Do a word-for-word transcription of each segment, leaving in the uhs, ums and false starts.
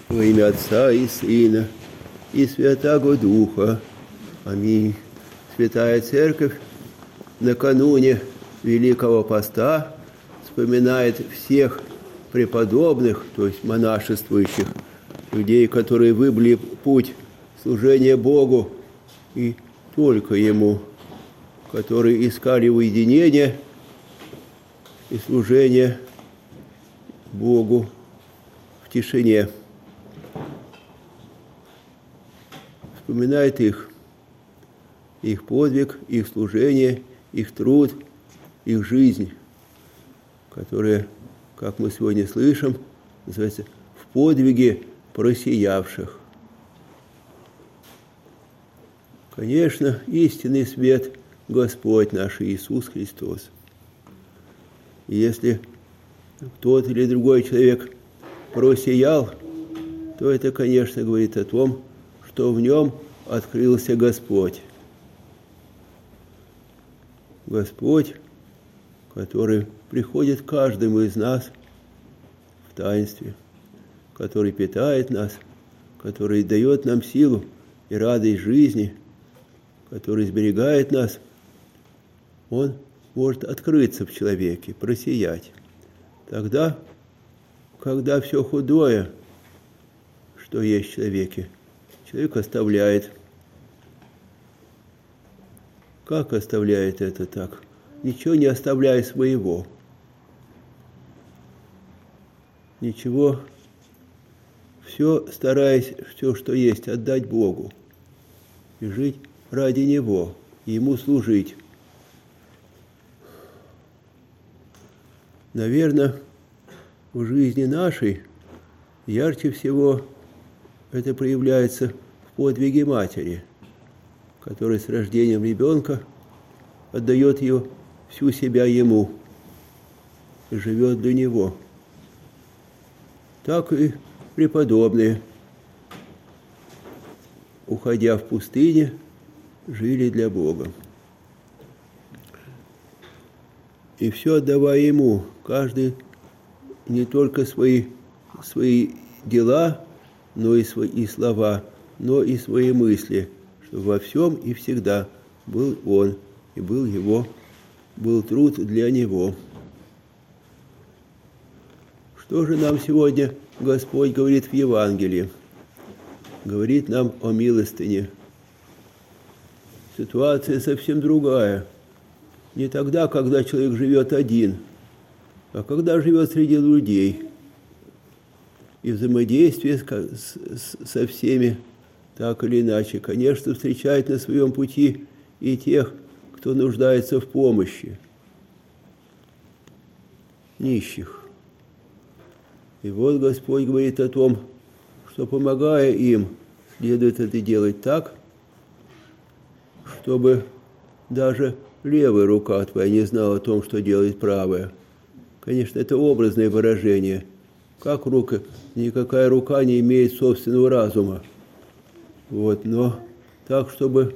Во имя Отца и Сына и Святаго Духа. Аминь. Святая Церковь накануне Великого Поста вспоминает всех преподобных, то есть монашествующих, людей, которые выбрали путь служения Богу и только Ему, которые искали уединение и служение Богу в тишине. Вспоминает их, их подвиг, их служение, их труд, их жизнь, которая, как мы сегодня слышим, называется «в подвиге просиявших». Конечно, истинный свет – Господь наш Иисус Христос. И если тот или другой человек просиял, то это, конечно, говорит о том, что в нем открылся Господь. Господь, который приходит к каждому из нас в таинстве, который питает нас, который дает нам силу и радость жизни, который сберегает нас, Он может открыться в человеке, просиять. Тогда, когда все худое, что есть в человеке, человек оставляет. Как оставляет это так? Ничего не оставляя своего. Ничего, все стараясь, все, что есть, отдать Богу и жить ради Него, и Ему служить. Наверное, в жизни нашей ярче всего это проявляется в подвиге матери, которая с рождением ребенка отдает ее всю себя Ему и живет для Него. Так и преподобные, уходя в пустыне, жили для Бога. И все отдавая Ему, каждый не только свои, свои дела, но и свои слова, но и свои мысли, чтобы во всем и всегда был Он, и был Его, был труд для Него. Что же нам сегодня Господь говорит в Евангелии? Говорит нам о милостыне. Ситуация совсем другая. Не тогда, когда человек живет один, а когда живет среди людей. И взаимодействие со всеми, так или иначе, конечно, встречает на своем пути и тех, кто нуждается в помощи, нищих. И вот Господь говорит о том, что, помогая им, следует это делать так, чтобы даже левая рука твоя не знала о том, что делает правая. Конечно, это образное выражение. Как рука? Никакая рука не имеет собственного разума. Вот, но так, чтобы,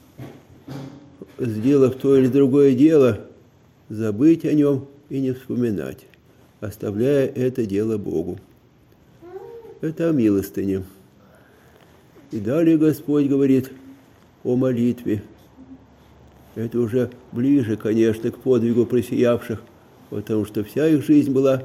сделав то или другое дело, забыть о нем и не вспоминать, оставляя это дело Богу. Это о милостыне. И далее Господь говорит о молитве. Это уже ближе, конечно, к подвигу просиявших, потому что вся их жизнь была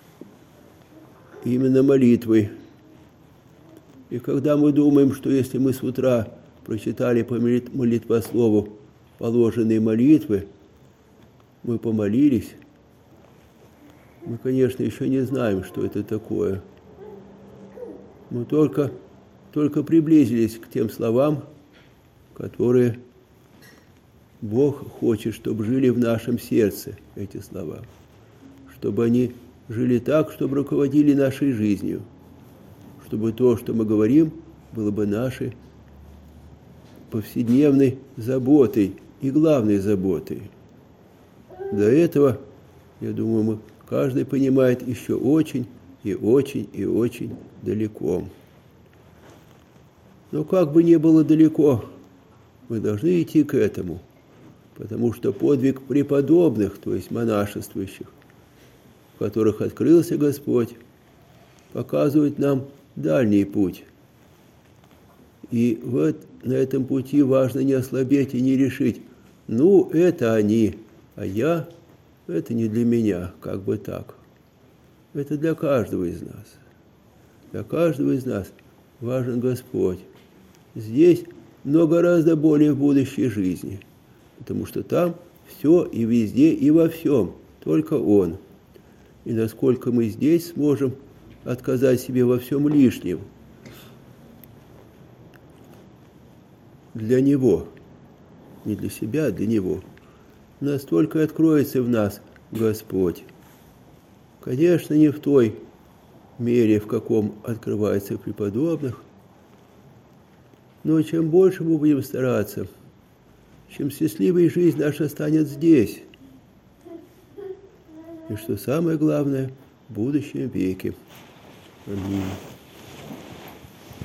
именно молитвой. И когда мы думаем, что если мы с утра прочитали по молитвослову положенные молитвы, мы помолились, мы, конечно, еще не знаем, что это такое. Мы только, только приблизились к тем словам, которые Бог хочет, чтобы жили в нашем сердце, эти слова. Чтобы они жили так, чтобы руководили нашей жизнью. Чтобы то, что мы говорим, было бы нашей повседневной заботой и главной заботой. До этого, я думаю, мы, каждый понимает еще очень и очень и очень далеко. Но как бы ни было далеко, мы должны идти к этому, потому что подвиг преподобных, то есть монашествующих, в которых открылся Господь, показывает нам дальний путь. И вот на этом пути важно не ослабеть и не решить, ну, это они, а я, это не для меня, как бы так. Это для каждого из нас. Для каждого из нас важен Господь. Здесь, но гораздо более в будущей жизни, потому что там все и везде, и во всем, только Он. И насколько мы здесь сможем отказать себе во всем лишнем для Него, не для себя, а для Него, настолько и откроется в нас Господь. Конечно, не в той мере, в каком открывается в преподобных, но чем больше мы будем стараться, чем счастливой жизнь наша станет здесь. И что самое главное, в будущем веке. Аминь.